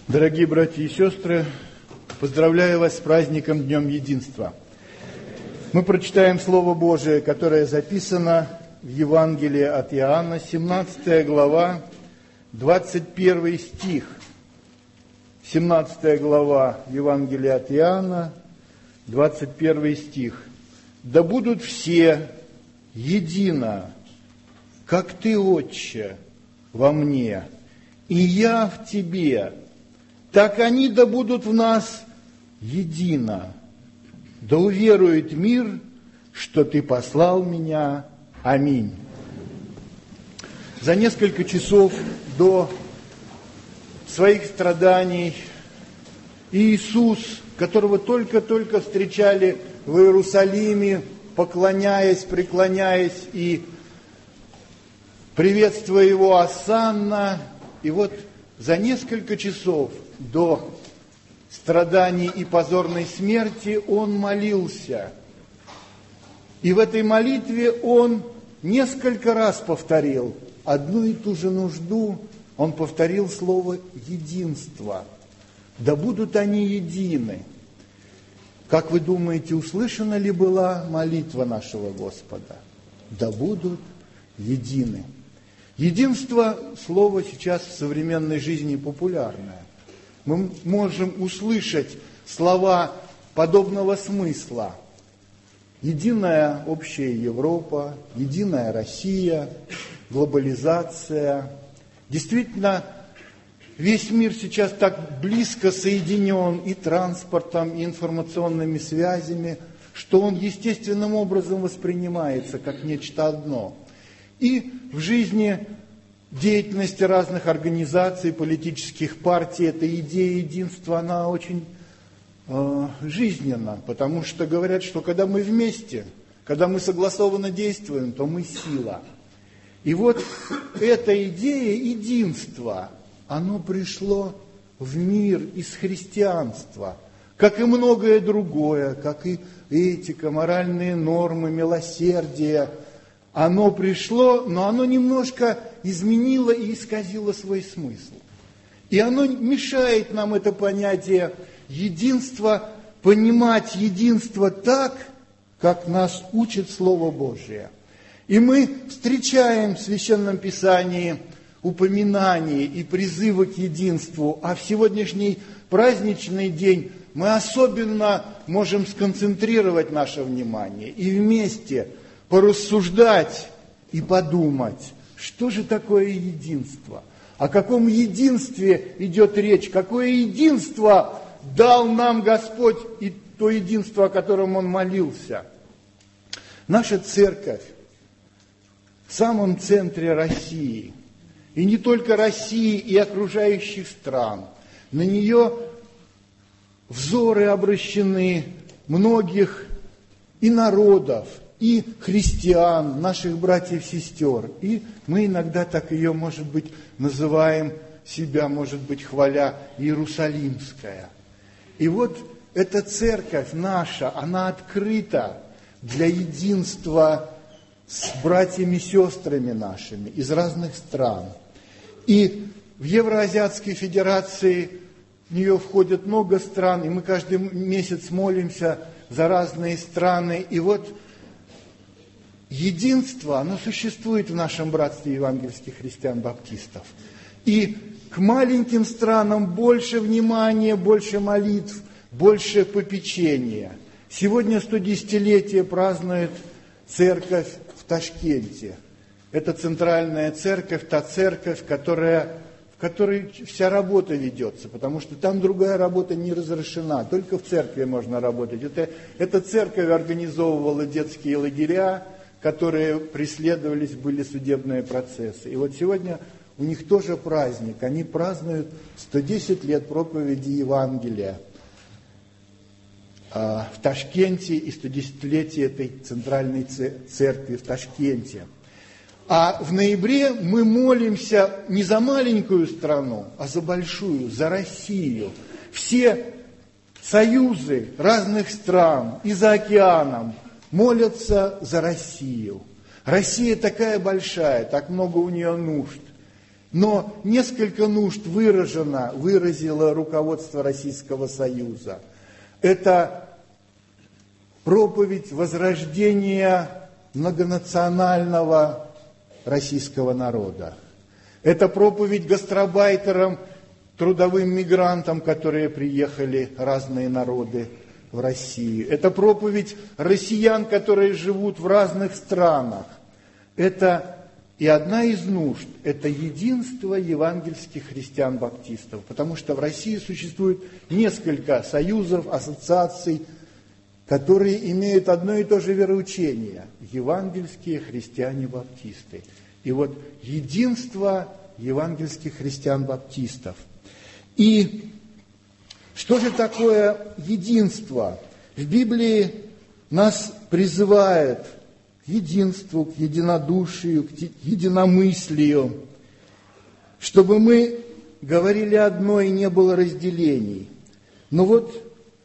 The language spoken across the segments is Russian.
Дорогие братья и сестры, поздравляю вас с праздником Днем Единства. Мы прочитаем Слово Божие, которое записано в Евангелии от Иоанна, 17 глава, 21 стих. 17 глава Евангелия от Иоанна, 21 стих. «Да будут все едино, как Ты, Отче, во мне, и я в Тебе, так они да будут в нас едино. Да уверует мир, что Ты послал меня. Аминь». За несколько часов до своих страданий Иисус, которого только-только встречали в Иерусалиме, поклоняясь, преклоняясь и приветствуя Его осанна, и вот за несколько часов до страданий и позорной смерти Он молился. И в этой молитве Он несколько раз повторил одну и ту же нужду. Он повторил слово «единство». Да будут они едины. Как вы думаете, услышана ли была молитва нашего Господа? Да будут едины. Единство – слово сейчас в современной жизни популярное. Мы можем услышать слова подобного смысла. Единая общая Европа, единая Россия, глобализация. Действительно, весь мир сейчас так близко соединен и транспортом, и информационными связями, что он естественным образом воспринимается как нечто одно. И в жизни деятельности разных организаций, политических партий, эта идея единства, она очень жизненна, потому что говорят, что когда мы вместе, когда мы согласованно действуем, то мы сила. И вот эта идея единства, оно пришло в мир из христианства, как и многое другое, как и этика, моральные нормы, милосердие. Оно пришло, но оно немножко изменило и исказило свой смысл. И оно мешает нам это понятие единства, понимать единство так, как нас учит Слово Божие. И мы встречаем в Священном Писании упоминания и призывы к единству, а в сегодняшний праздничный день мы особенно можем сконцентрировать наше внимание и вместе порассуждать и подумать, что же такое единство, о каком единстве идет речь, какое единство дал нам Господь и то единство, о котором Он молился. Наша церковь в самом центре России, и не только России, и окружающих стран. На нее взоры обращены многих и народов, и христиан, наших братьев и сестер. И мы иногда так ее, может быть, называем себя, может быть, хваля, Иерусалимская. И вот эта церковь наша, она открыта для единства с братьями и сестрами нашими из разных стран. И в Евроазиатской Федерации в нее входит много стран, и мы каждый месяц молимся за разные страны. И вот единство, оно существует в нашем братстве евангельских христиан-баптистов. И к маленьким странам больше внимания, больше молитв, больше попечения. Сегодня 110-летие празднует церковь в Ташкенте. Это центральная церковь, та церковь, в которой вся работа ведется, потому что там другая работа не разрешена, только в церкви можно работать. Эта церковь организовывала детские лагеря, которые преследовались, были судебные процессы. И вот сегодня у них тоже праздник. Они празднуют 110 лет проповеди Евангелия в Ташкенте и 110-летие этой центральной церкви в Ташкенте. А в ноябре мы молимся не за маленькую страну, а за большую, за Россию. Все союзы разных стран и за океаном молятся за Россию. Россия такая большая, так много у нее нужд. но несколько нужд выразило руководство Российского Союза. Это проповедь возрождения многонационального российского народа. Это проповедь гастарбайтерам, трудовым мигрантам, которые приехали, разные народы в Россию. Это проповедь россиян, которые живут в разных странах. Это и одна из нужд – это единство евангельских христиан-баптистов, потому что в России существует несколько союзов, ассоциаций, которые имеют одно и то же вероучение – евангельские христиане-баптисты. И вот единство евангельских христиан-баптистов. И что же такое единство? В Библии нас призывают к единству, к единодушию, к единомыслию, чтобы мы говорили одно и не было разделений. Но вот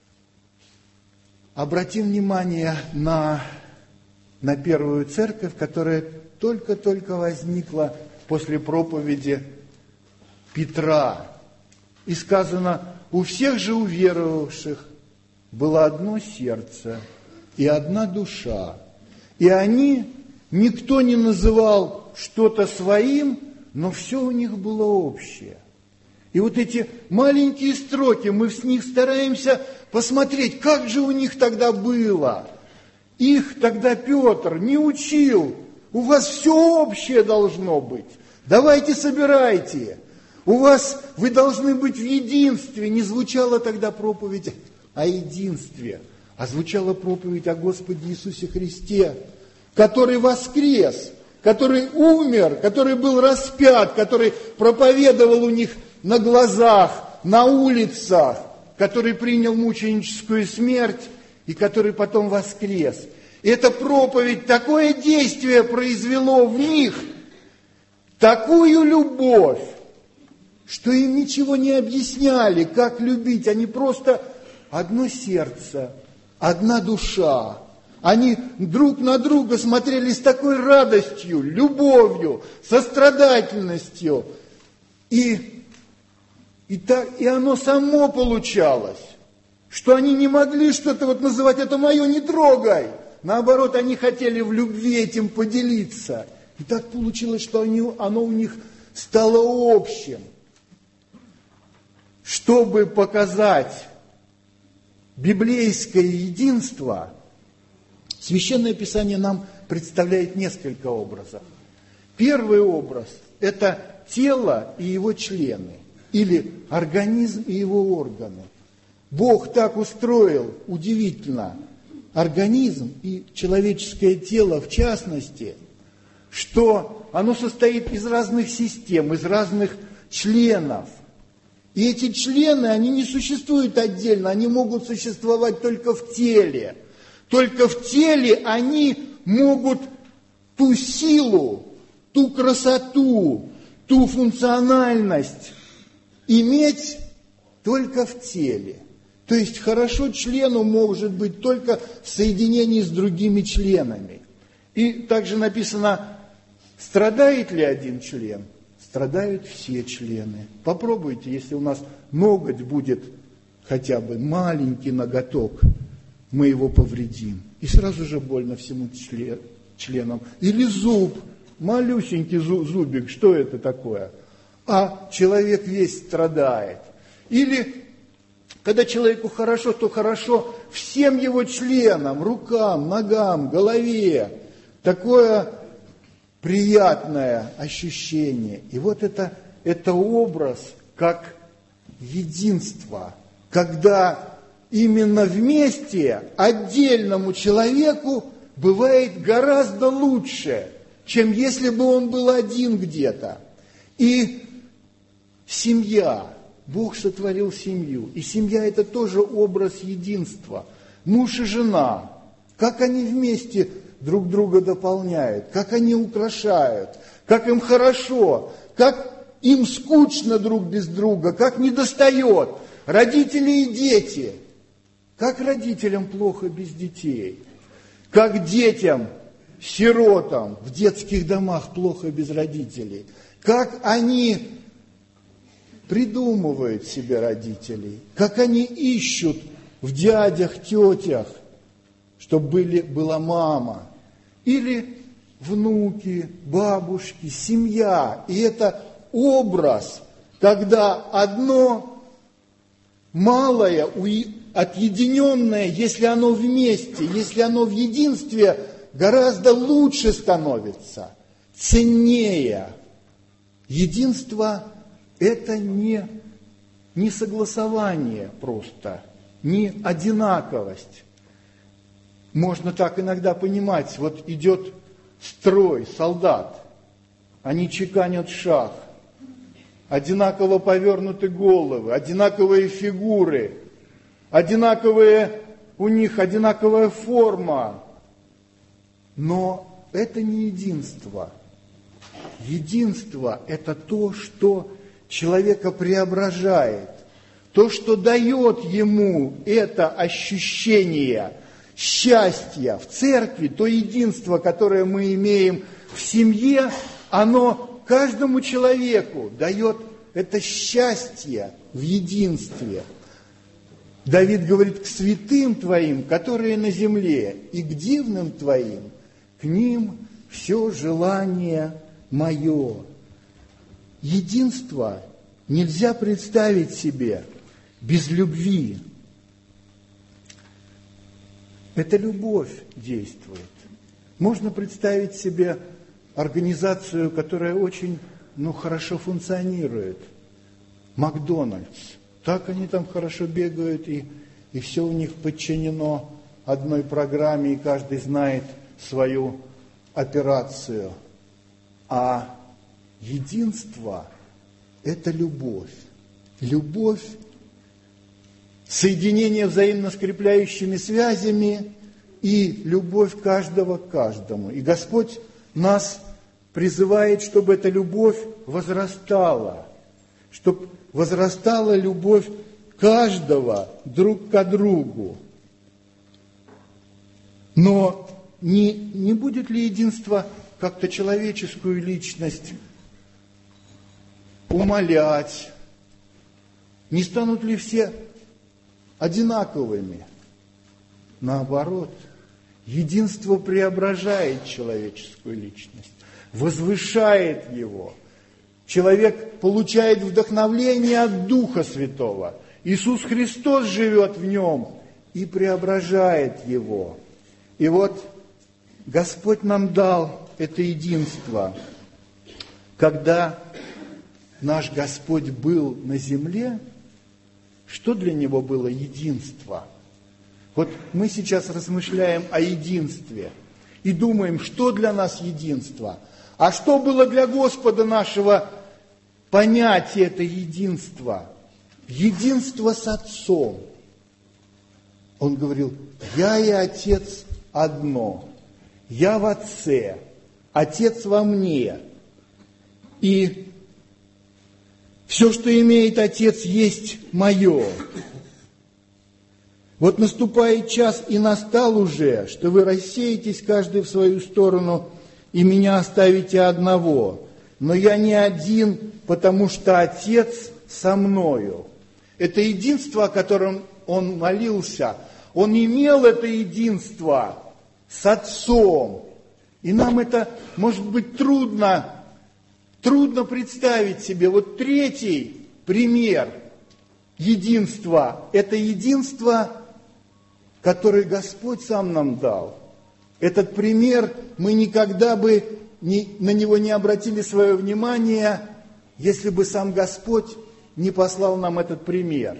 обратим внимание на первую церковь, которая только-только возникла после проповеди Петра. И сказано, у всех же уверовавших было одно сердце и одна душа. И они, никто не называл что-то своим, но все у них было общее. И вот эти маленькие строки, мы с них стараемся посмотреть, как же у них тогда было. Их тогда Петр не учил. У вас все общее должно быть. Давайте собирайте. Вы должны быть в единстве. Не звучала тогда проповедь о единстве, а звучала проповедь о Господе Иисусе Христе, который воскрес, который умер, который был распят, который проповедовал у них на глазах, на улицах, который принял мученическую смерть и который потом воскрес. И эта проповедь такое действие произвело в них, такую любовь, что им ничего не объясняли, как любить. Они просто одно сердце, одна душа. Они друг на друга смотрели с такой радостью, любовью, сострадательностью. И оно само получалось, что они не могли что-то называть, это мое, не трогай. Наоборот, они хотели в любви этим поделиться. И так получилось, что оно у них стало общим. Чтобы показать библейское единство, Священное Писание нам представляет несколько образов. Первый образ – это тело и его члены, или организм и его органы. Бог так устроил, удивительно, организм и человеческое тело в частности, что оно состоит из разных систем, из разных членов. И эти члены, они не существуют отдельно, они могут существовать только в теле. Только в теле они могут ту силу, ту красоту, ту функциональность иметь только в теле. То есть хорошо члену может быть только в соединении с другими членами. И также написано, страдает ли один член? Страдают все члены. Попробуйте, если у нас ноготь будет хотя бы маленький ноготок, мы его повредим. И сразу же больно всему членам. Или зуб, малюсенький зубик, что это такое? А человек весь страдает. Или когда человеку хорошо, то хорошо всем его членам, рукам, ногам, голове. Такое приятное ощущение. И вот это образ как единство, когда именно вместе отдельному человеку бывает гораздо лучше, чем если бы он был один где-то. И семья. Бог сотворил семью. И семья – это тоже образ единства. Муж и жена. Как они вместе друг друга дополняют, как они украшают, как им хорошо, как им скучно друг без друга, как недостает. Родители и дети. Как родителям плохо без детей. Как детям, сиротам в детских домах плохо без родителей. как они придумывают себе родителей, как они ищут в дядях, тетях, чтобы была мама, или внуки, бабушки, семья. И это образ, когда одно малое, отъединенное, если оно вместе, если оно в единстве, гораздо лучше становится, ценнее. Единство – это не согласование просто, не одинаковость. Можно так иногда понимать, вот идет строй, солдат, они чеканят шаг, одинаково повернуты головы, одинаковые фигуры, у них одинаковая форма. Но это не единство. Единство – это то, что человека преображает, то, что дает ему это ощущение счастья в церкви, то единство, которое мы имеем в семье, оно каждому человеку дает это счастье в единстве. Давид говорит: к святым твоим, которые на земле, и к дивным твоим, к ним все желание мое. Единство нельзя представить себе без любви. Это любовь действует. Можно представить себе организацию, которая очень, хорошо функционирует. Макдональдс. Так они там хорошо бегают, и все у них подчинено одной программе, и каждый знает свою операцию. А единство – это любовь. Любовь, соединение взаимно скрепляющими связями и любовь каждого к каждому. И Господь нас призывает, чтобы эта любовь возрастала, чтобы возрастала любовь каждого друг к другу. Но не будет ли единство как-то человеческую личность умалять? Не станут ли все одинаковыми? Наоборот, единство преображает человеческую личность, возвышает его. Человек получает вдохновление от Духа Святого. Иисус Христос живет в нем и преображает его. И вот Господь нам дал это единство. Когда наш Господь был на земле, что для Него было единство? Вот мы сейчас размышляем о единстве и думаем, что для нас единство. А что было для Господа нашего понятие это единство? Единство с Отцом. Он говорил: я и Отец одно. Я в Отце, Отец во мне. И все, что имеет Отец, есть мое. Вот наступает час, и настал уже, что вы рассеетесь каждый в свою сторону, и меня оставите одного. Но я не один, потому что Отец со мною. Это единство, о котором он молился. Он имел это единство с Отцом. И нам это, может быть, трудно представить себе. Вот третий пример единства – это единство, которое Господь сам нам дал. Этот пример мы никогда бы на него не обратили свое внимание, если бы сам Господь не послал нам этот пример.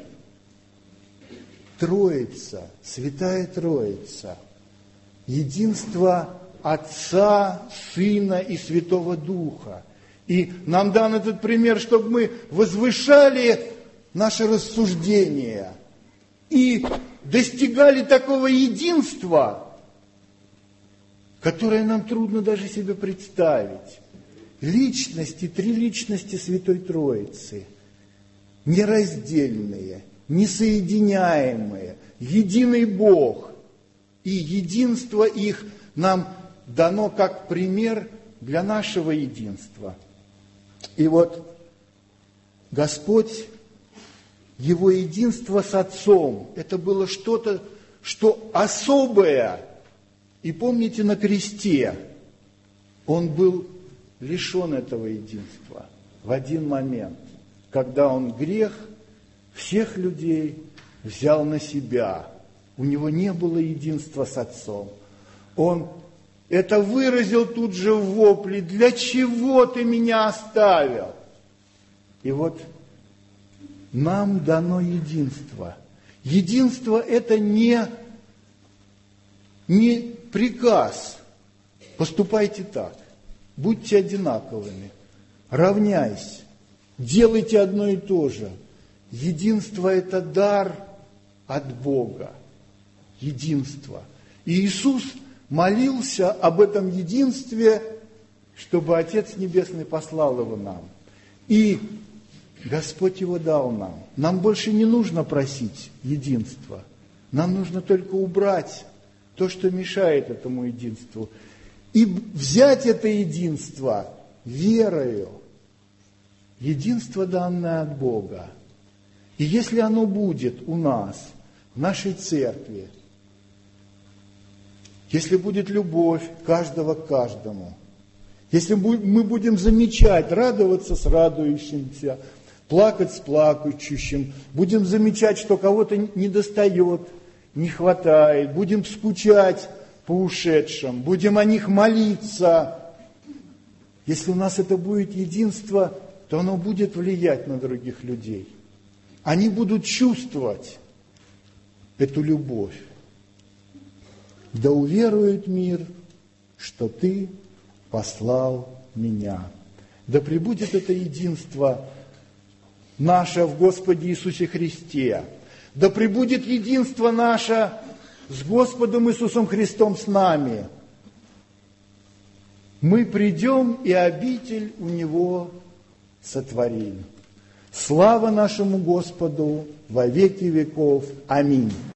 Троица, Святая Троица, единство Отца, Сына и Святого Духа. И нам дан этот пример, чтобы мы возвышали наши рассуждения и достигали такого единства, которое нам трудно даже себе представить. Личности, три личности Святой Троицы, нераздельные, несоединяемые, единый Бог. И единство их нам дано как пример для нашего единства. И вот Господь, Его единство с Отцом, это было что-то, что особое. И помните, на кресте Он был лишен этого единства в один момент, когда Он грех всех людей взял на себя. У Него не было единства с Отцом. Он это выразил тут же в вопле: «Для чего ты меня оставил?» И вот нам дано единство. Единство – это не приказ. Поступайте так, будьте одинаковыми, равняйся, делайте одно и то же. Единство – это дар от Бога. Единство. И Иисус молился об этом единстве, чтобы Отец Небесный послал его нам. И Господь его дал нам. Нам больше не нужно просить единства. Нам нужно только убрать то, что мешает этому единству. И взять это единство верою. Единство, данное от Бога. И если оно будет у нас, в нашей церкви, если будет любовь каждого к каждому, если мы будем замечать, радоваться с радующимся, плакать с плакающим, будем замечать, что кого-то недостает, не хватает, будем скучать по ушедшим, будем о них молиться. Если у нас это будет единство, то оно будет влиять на других людей. Они будут чувствовать эту любовь. Да уверует мир, что Ты послал меня. Да пребудет это единство наше в Господе Иисусе Христе. Да пребудет единство наше с Господом Иисусом Христом с нами. Мы придем, и обитель у Него сотворим. Слава нашему Господу во веки веков. Аминь.